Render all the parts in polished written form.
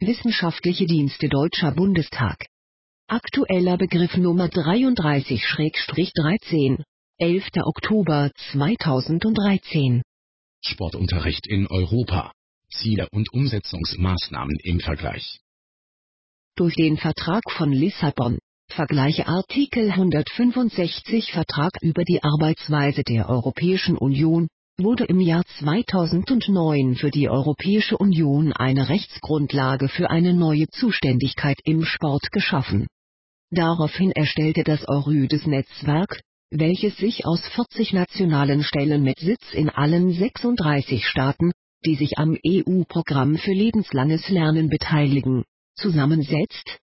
Wissenschaftliche Dienste Deutscher Bundestag. Aktueller Begriff Nummer 33/13, 11. Oktober 2013. Sportunterricht in Europa. Ziele und Umsetzungsmaßnahmen im Vergleich. Durch den Vertrag von Lissabon, vergleiche Artikel 165 Vertrag über die Arbeitsweise der Europäischen Union, wurde im Jahr 2009 für die Europäische Union eine Rechtsgrundlage für eine neue Zuständigkeit im Sport geschaffen. Daraufhin erstellte das EURYDIS-Netzwerk, welches sich aus 40 nationalen Stellen mit Sitz in allen 36 Staaten, die sich am EU-Programm für lebenslanges Lernen beteiligen, zusammensetzt,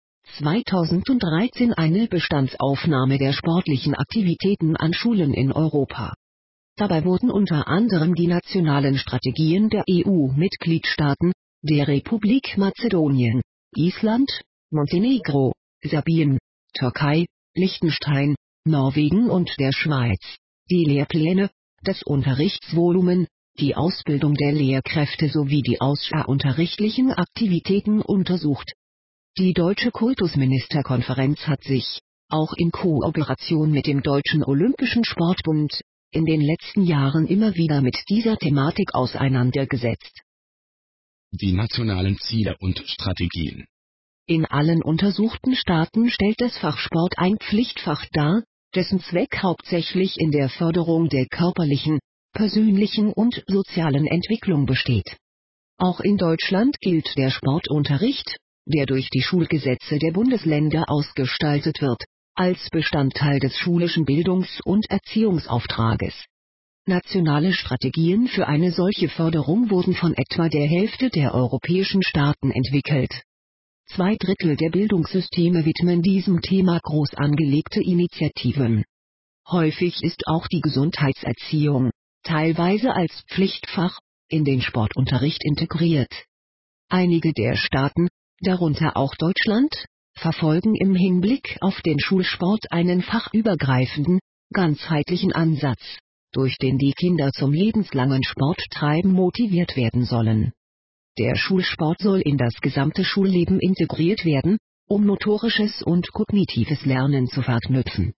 2013 eine Bestandsaufnahme der sportlichen Aktivitäten an Schulen in Europa. Dabei wurden unter anderem die nationalen Strategien der EU-Mitgliedstaaten, der Republik Mazedonien, Island, Montenegro, Serbien, Türkei, Liechtenstein, Norwegen und der Schweiz, die Lehrpläne, das Unterrichtsvolumen, die Ausbildung der Lehrkräfte sowie die außerunterrichtlichen Aktivitäten untersucht. Die Deutsche Kultusministerkonferenz hat sich, auch in Kooperation mit dem Deutschen Olympischen Sportbund, in den letzten Jahren immer wieder mit dieser Thematik auseinandergesetzt. Die nationalen Ziele und Strategien. In allen untersuchten Staaten stellt das Fach Sport ein Pflichtfach dar, dessen Zweck hauptsächlich in der Förderung der körperlichen, persönlichen und sozialen Entwicklung besteht. Auch in Deutschland gilt der Sportunterricht, der durch die Schulgesetze der Bundesländer ausgestaltet wird, als Bestandteil des schulischen Bildungs- und Erziehungsauftrages. Nationale Strategien für eine solche Förderung wurden von etwa der Hälfte der europäischen Staaten entwickelt. 2/3 der Bildungssysteme widmen diesem Thema groß angelegte Initiativen. Häufig ist auch die Gesundheitserziehung, teilweise als Pflichtfach, in den Sportunterricht integriert. Einige der Staaten, darunter auch Deutschland, verfolgen im Hinblick auf den Schulsport einen fachübergreifenden, ganzheitlichen Ansatz, durch den die Kinder zum lebenslangen Sporttreiben motiviert werden sollen. Der Schulsport soll in das gesamte Schulleben integriert werden, um motorisches und kognitives Lernen zu verknüpfen.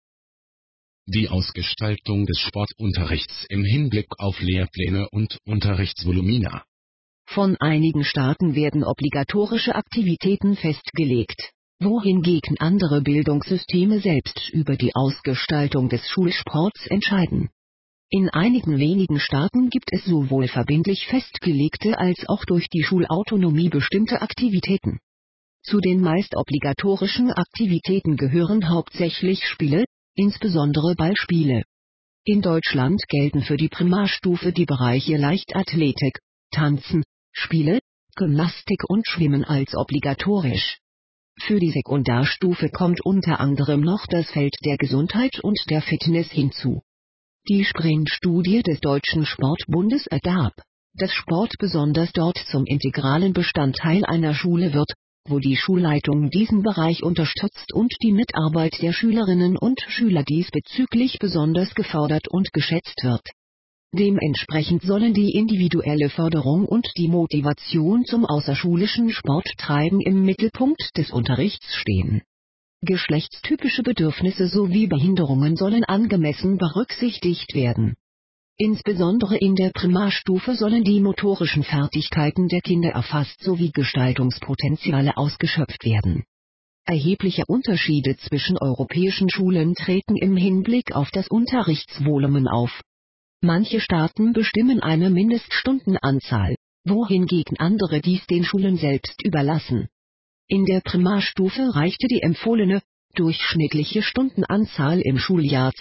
Die Ausgestaltung des Sportunterrichts im Hinblick auf Lehrpläne und Unterrichtsvolumina. Von einigen Staaten werden obligatorische Aktivitäten festgelegt, wohingegen andere Bildungssysteme selbst über die Ausgestaltung des Schulsports entscheiden. In einigen wenigen Staaten gibt es sowohl verbindlich festgelegte als auch durch die Schulautonomie bestimmte Aktivitäten. Zu den meist obligatorischen Aktivitäten gehören hauptsächlich Spiele, insbesondere Ballspiele. In Deutschland gelten für die Primarstufe die Bereiche Leichtathletik, Tanzen, Spiele, Gymnastik und Schwimmen als obligatorisch. Für die Sekundarstufe kommt unter anderem noch das Feld der Gesundheit und der Fitness hinzu. Die Sprint-Studie des Deutschen Sportbundes ergab, dass Sport besonders dort zum integralen Bestandteil einer Schule wird, wo die Schulleitung diesen Bereich unterstützt und die Mitarbeit der Schülerinnen und Schüler diesbezüglich besonders gefördert und geschätzt wird. Dementsprechend sollen die individuelle Förderung und die Motivation zum außerschulischen Sporttreiben im Mittelpunkt des Unterrichts stehen. Geschlechtstypische Bedürfnisse sowie Behinderungen sollen angemessen berücksichtigt werden. Insbesondere in der Primarstufe sollen die motorischen Fertigkeiten der Kinder erfasst sowie Gestaltungspotenziale ausgeschöpft werden. Erhebliche Unterschiede zwischen europäischen Schulen treten im Hinblick auf das Unterrichtsvolumen auf. Manche Staaten bestimmen eine Mindeststundenanzahl, wohingegen andere dies den Schulen selbst überlassen. In der Primarstufe reichte die empfohlene, durchschnittliche Stundenanzahl im Schuljahr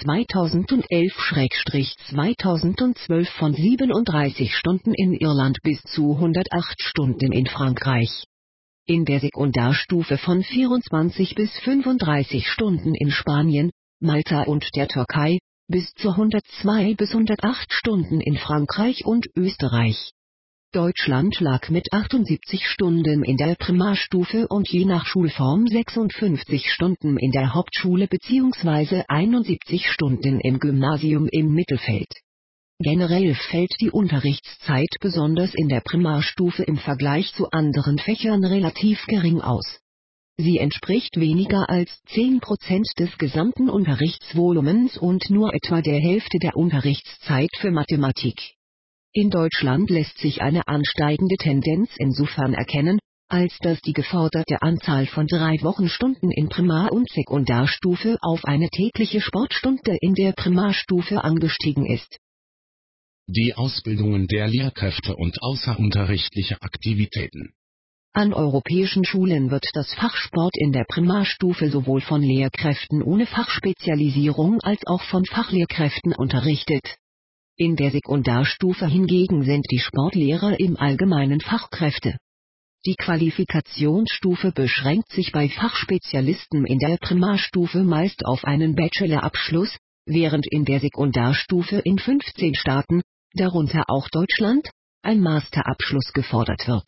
2011/2012 von 37 Stunden in Irland bis zu 108 Stunden in Frankreich. In der Sekundarstufe von 24 bis 35 Stunden in Spanien, Malta und der Türkei, bis zu 102 bis 108 Stunden in Frankreich und Österreich. Deutschland lag mit 78 Stunden in der Primarstufe und je nach Schulform 56 Stunden in der Hauptschule bzw. 71 Stunden im Gymnasium im Mittelfeld. Generell fällt die Unterrichtszeit besonders in der Primarstufe im Vergleich zu anderen Fächern relativ gering aus. Sie entspricht weniger als 10% des gesamten Unterrichtsvolumens und nur etwa der Hälfte der Unterrichtszeit für Mathematik. In Deutschland lässt sich eine ansteigende Tendenz insofern erkennen, als dass die geforderte Anzahl von 3 Wochenstunden in Primar- und Sekundarstufe auf eine tägliche Sportstunde in der Primarstufe angestiegen ist. Die Ausbildungen der Lehrkräfte und außerunterrichtliche Aktivitäten. An europäischen Schulen wird das Fach Sport in der Primarstufe sowohl von Lehrkräften ohne Fachspezialisierung als auch von Fachlehrkräften unterrichtet. In der Sekundarstufe hingegen sind die Sportlehrer im Allgemeinen Fachkräfte. Die Qualifikationsstufe beschränkt sich bei Fachspezialisten in der Primarstufe meist auf einen Bachelorabschluss, während in der Sekundarstufe in 15 Staaten, darunter auch Deutschland, ein Masterabschluss gefordert wird.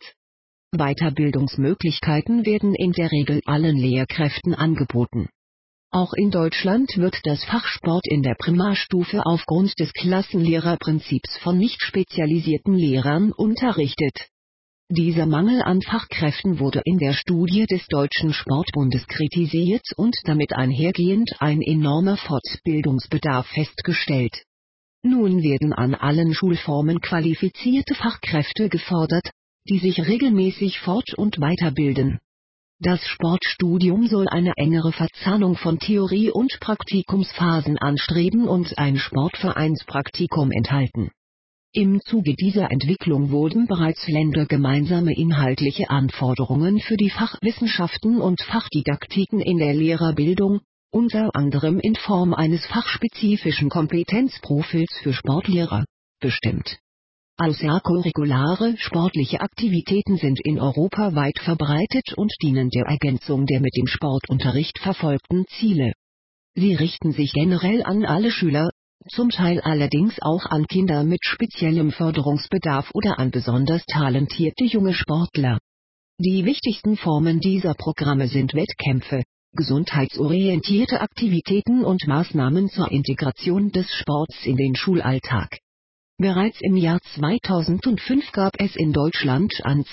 Weiterbildungsmöglichkeiten werden in der Regel allen Lehrkräften angeboten. Auch in Deutschland wird das Fach Sport in der Primarstufe aufgrund des Klassenlehrerprinzips von nicht spezialisierten Lehrern unterrichtet. Dieser Mangel an Fachkräften wurde in der Studie des Deutschen Sportbundes kritisiert und damit einhergehend ein enormer Fortbildungsbedarf festgestellt. Nun werden an allen Schulformen qualifizierte Fachkräfte gefordert, die sich regelmäßig fort- und weiterbilden. Das Sportstudium soll eine engere Verzahnung von Theorie- und Praktikumsphasen anstreben und ein Sportvereinspraktikum enthalten. Im Zuge dieser Entwicklung wurden bereits ländergemeinsame inhaltliche Anforderungen für die Fachwissenschaften und Fachdidaktiken in der Lehrerbildung, unter anderem in Form eines fachspezifischen Kompetenzprofils für Sportlehrer, bestimmt. Außercurriculare sportliche Aktivitäten sind in Europa weit verbreitet und dienen der Ergänzung der mit dem Sportunterricht verfolgten Ziele. Sie richten sich generell an alle Schüler, zum Teil allerdings auch an Kinder mit speziellem Förderungsbedarf oder an besonders talentierte junge Sportler. Die wichtigsten Formen dieser Programme sind Wettkämpfe, gesundheitsorientierte Aktivitäten und Maßnahmen zur Integration des Sports in den Schulalltag. Bereits im Jahr 2005 gab es in Deutschland an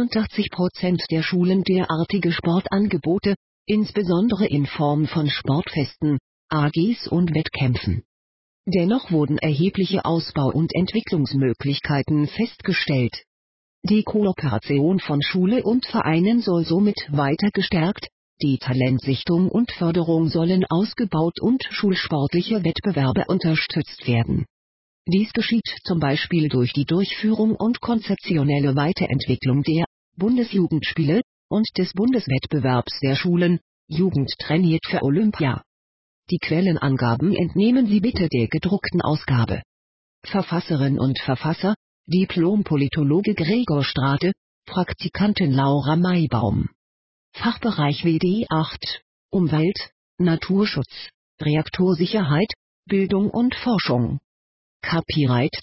82% der Schulen derartige Sportangebote, insbesondere in Form von Sportfesten, AGs und Wettkämpfen. Dennoch wurden erhebliche Ausbau- und Entwicklungsmöglichkeiten festgestellt. Die Kooperation von Schule und Vereinen soll somit weiter gestärkt, die Talentsichtung und Förderung sollen ausgebaut und schulsportliche Wettbewerbe unterstützt werden. Dies geschieht zum Beispiel durch die Durchführung und konzeptionelle Weiterentwicklung der Bundesjugendspiele und des Bundeswettbewerbs der Schulen, Jugend trainiert für Olympia. Die Quellenangaben entnehmen Sie bitte der gedruckten Ausgabe. Verfasserin und Verfasser, Diplom-Politologe Gregor Strate, Praktikantin Laura Maibaum. Fachbereich WD 8, Umwelt, Naturschutz, Reaktorsicherheit, Bildung und Forschung. Copyright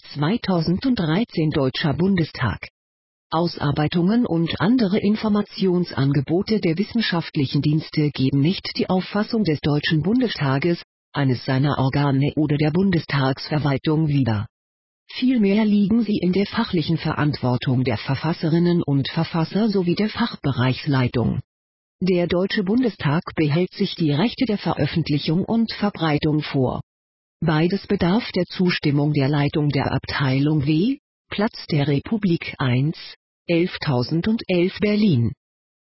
2013 Deutscher Bundestag. Ausarbeitungen und andere Informationsangebote der wissenschaftlichen Dienste geben nicht die Auffassung des Deutschen Bundestages, eines seiner Organe oder der Bundestagsverwaltung wider. Vielmehr liegen sie in der fachlichen Verantwortung der Verfasserinnen und Verfasser sowie der Fachbereichsleitung. Der Deutsche Bundestag behält sich die Rechte der Veröffentlichung und Verbreitung vor. Beides bedarf der Zustimmung der Leitung der Abteilung W, Platz der Republik 1, 11.011 Berlin.